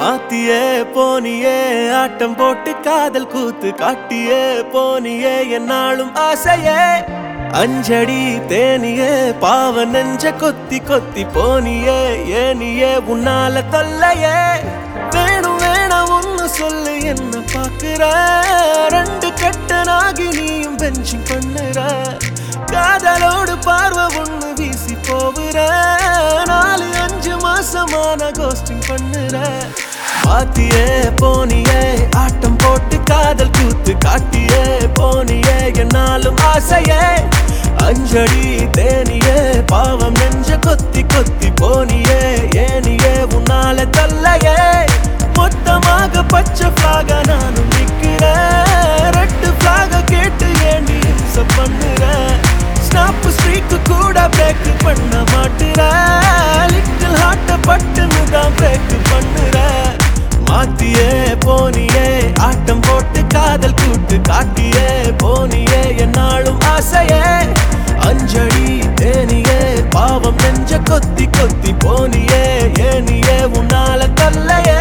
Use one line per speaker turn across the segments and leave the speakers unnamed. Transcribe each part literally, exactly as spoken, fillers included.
மாத்தியே போனியே ஆட்டம் போட்டு காதல் கூத்து காட்டியே போனியே என்னாலும் ஆசையே அஞ்சடி தேனியே பாவ நெஞ்ச கொத்தி கொத்தி போனியே ஏனியே உன்னால தொல்லையே வேணும் வேணாம் ஒன்னு சொல்லு என்ன பாக்குற ரெண்டு கட்டனாகி நீயும் பெஞ்சிங் பண்ணுற காதலோடு பார்வை ஒண்ணு வீசி போகுற நாலு அஞ்சு மாசமான கோஸ்டிங் பண்ணுற மாத்தியே போனியே ஆட்டம் போட்டு காதல் கூத்து காட்டியே போனியே என்னாலும் ஆசையே அஞ்சடி தேனியே பாவம் நெஞ்ச கொத்தி கொத்தி போனியே ஏனியே உன்னால தொல்லையே மொத்தமாக பச்சை பிளாக நானும் நிக்கிறேன் ரெட்டு பிளாக கேட்டு ஏண்டி இம்சை பண்ணுற ஸ்னாப் ஸ்ட்ரீக்கு கூட பிரேக் பண்ண மாட்டுற லிட்டில் ஹார்ட்ட பட்டுன்னு தான் பிரேக் பண்ணுற மாத்தியே போனியே ஆட்டம் போட்டு காதல் கூட்டு காட்டியே போனியே என்னாலும் ஆசையே அஞ்சடி தேனியே பாவம் நெஞ்ச கொத்தி கொத்தி போனியே ஏனியே உன்னால தொல்லையே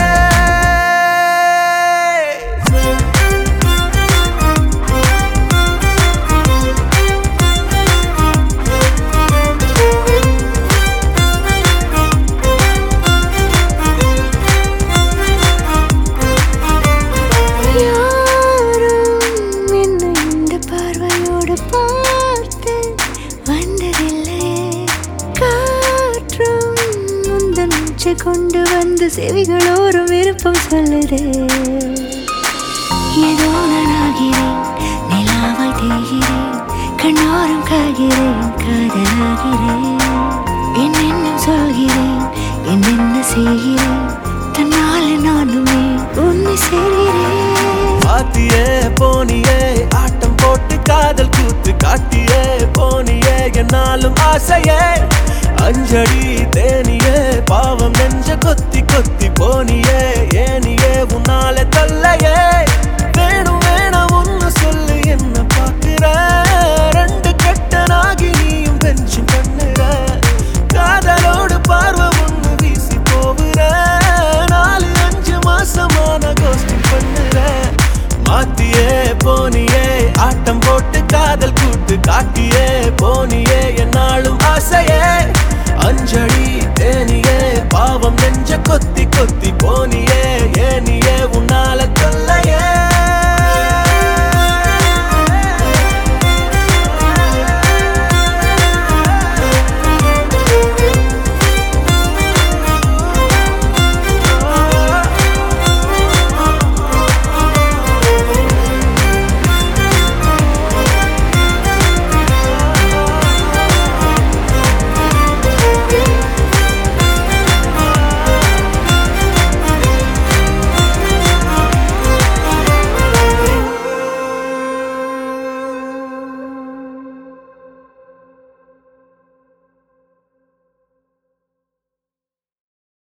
கொண்டு வந்து செவிகளோரும் விருப்பம் சொல்லுதே ஏதோ நானாகிறேன் நிலாவாய் தேய்கிறேன் கண்ணோரம் காகிறேன் காதலாகிறேன் என்னென்னும் சொல்கிறேன் என்னென்ன செய்கிறேன் தன்னால நானுமே உன்னை சேர்கிறேன்
மாத்தியே போனியே ஆட்டம் போட்டு காதல் கூத்து காட்டியே போனியே என்னாலும் ஆசையே அஞ்சடி தேனியே பாவம் நெஞ்ச கொத்தி கொத்தி போனியே